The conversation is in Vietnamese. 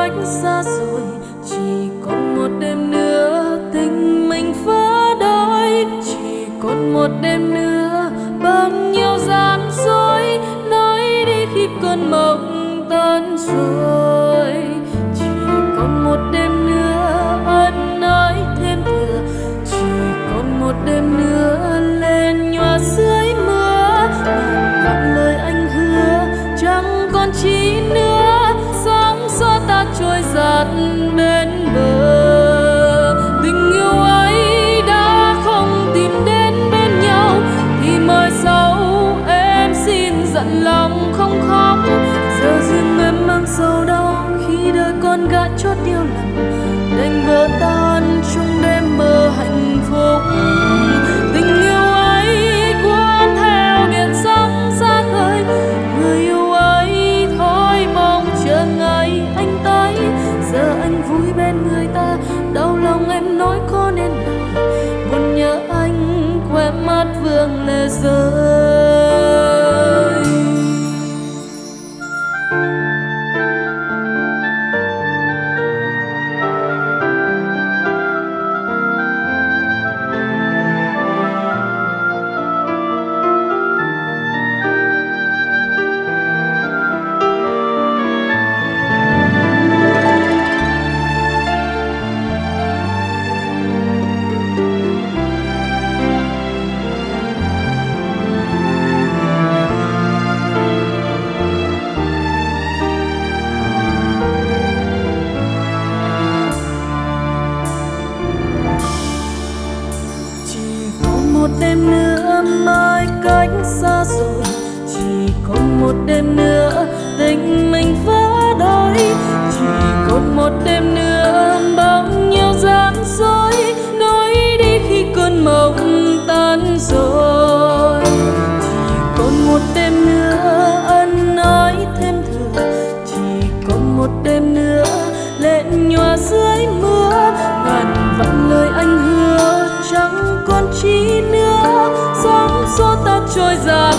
cách xa rồi, chỉ còn một đêm nữa tình mình phá đôi. Chỉ còn một đêm nữa bao nhiêu gian dối, nói đi khi cơn mộng tan rồi. Chỉ còn một đêm nữa ân ái thêm thừa, chỉ còn một đêm nữa lên nhòa dưới mưa. Vạn lời anh hứa chẳng còn chi nữa, sóng xóa ta trôi dạt bên bờ. Tình yêu ấy đã không tìm đến bên nhau, thì mai sau em xin dặn lòng không khóc. Giờ riêng em mang sầu đau khi đời con gái chót yêu lầm, đành vỡ tan trong đêm mơ hạnh phúc. Tình yêu ấy cuốn theo biển sóng xa khơi, người yêu ấy thôi mong chờ ngày anh tới. Giờ anh vui bên người ta, đau lòng em nói có nên lời, buồn nhớ anh khóe mắt vương lệ rơi. Một đêm nữa mai cách xa rồi, chỉ còn một đêm nữa tình mình vỡ đôi. Chỉ còn một đêm nữa bao nhiêu gian dối, nói đi khi cơn mộng tan rồi. Chỉ còn một đêm nữa ân ái thêm thừa, chỉ còn một đêm nữa lệ nhòa dưới mưa. Ngàn vạn lời anh hứa chẳng còn chi nữa, sóng xóa ta trôi dạt